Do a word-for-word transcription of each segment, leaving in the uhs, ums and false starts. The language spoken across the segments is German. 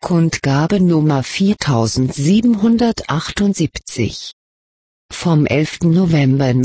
Kundgabe Nummer viertausendsiebenhundertachtundsiebzig. Vom elften November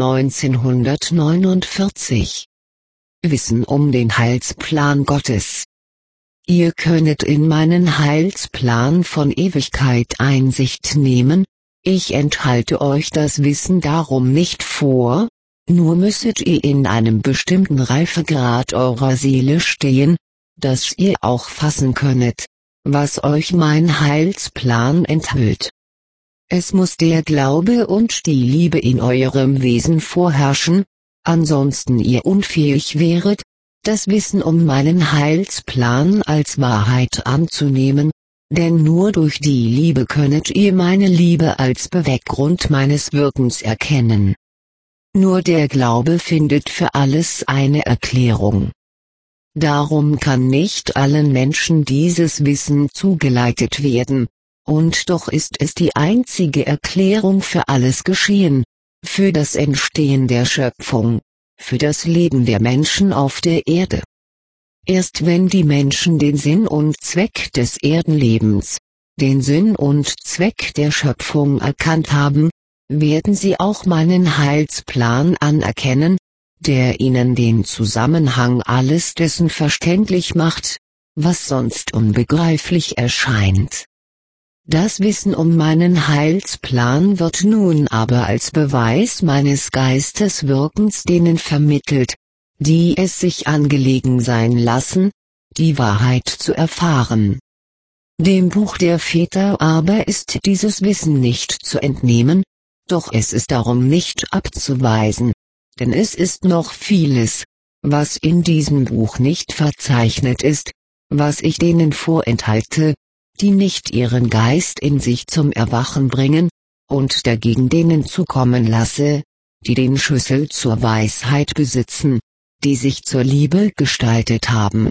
neunzehnhundertneunundvierzig. Wissen um den Heilsplan Gottes. Ihr könnet in meinen Heilsplan von Ewigkeit Einsicht nehmen, ich enthalte euch das Wissen darum nicht vor, nur müsstet ihr in einem bestimmten Reifegrad eurer Seele stehen, dass ihr auch fassen könnet, was euch mein Heilsplan enthüllt. Es muss der Glaube und die Liebe in eurem Wesen vorherrschen, ansonsten ihr unfähig wäret, das Wissen um meinen Heilsplan als Wahrheit anzunehmen, denn nur durch die Liebe könnet ihr meine Liebe als Beweggrund meines Wirkens erkennen. Nur der Glaube findet für alles eine Erklärung. Darum kann nicht allen Menschen dieses Wissen zugeleitet werden, und doch ist es die einzige Erklärung für alles Geschehen, für das Entstehen der Schöpfung, für das Leben der Menschen auf der Erde. Erst wenn die Menschen den Sinn und Zweck des Erdenlebens, den Sinn und Zweck der Schöpfung erkannt haben, werden sie auch meinen Heilsplan anerkennen, der ihnen den Zusammenhang alles dessen verständlich macht, was sonst unbegreiflich erscheint. Das Wissen um meinen Heilsplan wird nun aber als Beweis meines Geisteswirkens denen vermittelt, die es sich angelegen sein lassen, die Wahrheit zu erfahren. Dem Buch der Väter aber ist dieses Wissen nicht zu entnehmen, doch es ist darum nicht abzuweisen, denn es ist noch vieles, was in diesem Buch nicht verzeichnet ist, was ich denen vorenthalte, die nicht ihren Geist in sich zum Erwachen bringen, und dagegen denen zukommen lasse, die den Schlüssel zur Weisheit besitzen, die sich zur Liebe gestaltet haben.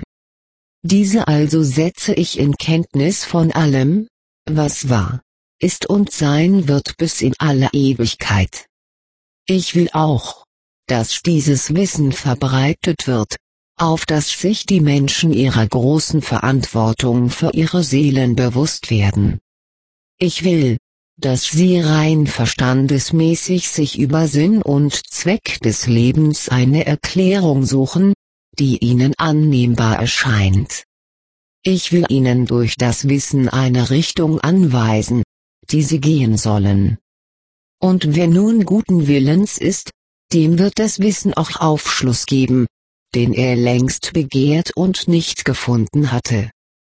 Diese also setze ich in Kenntnis von allem, was war, ist und sein wird bis in alle Ewigkeit. Ich will auch, dass dieses Wissen verbreitet wird, auf dass sich die Menschen ihrer großen Verantwortung für ihre Seelen bewusst werden. Ich will, dass sie rein verstandesmäßig sich über Sinn und Zweck des Lebens eine Erklärung suchen, die ihnen annehmbar erscheint. Ich will ihnen durch das Wissen eine Richtung anweisen, die sie gehen sollen. Und wer nun guten Willens ist, dem wird das Wissen auch Aufschluss geben, den er längst begehrt und nicht gefunden hatte.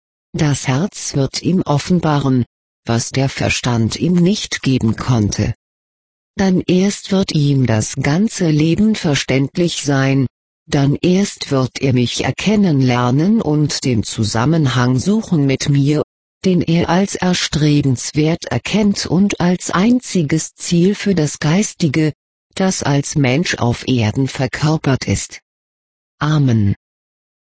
Das Herz wird ihm offenbaren, was der Verstand ihm nicht geben konnte. Dann erst wird ihm das ganze Leben verständlich sein, dann erst wird er mich erkennen lernen und den Zusammenhang suchen mit mir, den er als erstrebenswert erkennt und als einziges Ziel für das Geistige, das als Mensch auf Erden verkörpert ist. Amen.